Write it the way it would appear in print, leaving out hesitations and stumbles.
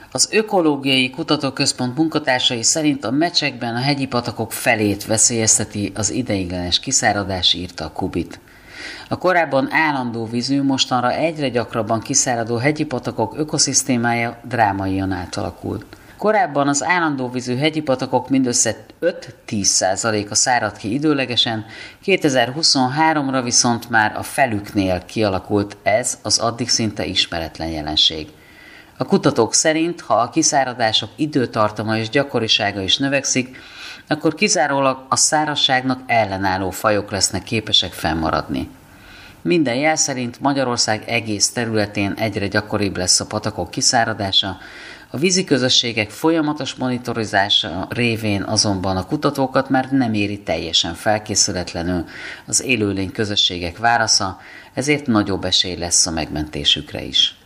Az Ökológiai Kutatóközpont munkatársai szerint a Mecsekben a hegyi patakok felét veszélyezteti az ideiglenes kiszáradás, írta a Kubit. A korábban állandó vízű, mostanra egyre gyakrabban kiszáradó hegyi patakok ökoszisztémája drámaian átalakult. Korábban az állandó vízű hegyi patakok mindössze 5-10%-a szárad ki időlegesen, 2023-ra viszont már a felüknél kialakult ez az addig szinte ismeretlen jelenség. A kutatók szerint, ha a kiszáradások időtartama és gyakorisága is növekszik, akkor kizárólag a szárazságnak ellenálló fajok lesznek képesek fennmaradni. Minden jel szerint Magyarország egész területén egyre gyakoribb lesz a patakok kiszáradása, a víziközösségek folyamatos monitorizása révén azonban a kutatókat már nem éri teljesen felkészületlenül az élőlény közösségek válasza, ezért nagyobb esély lesz a megmentésükre is.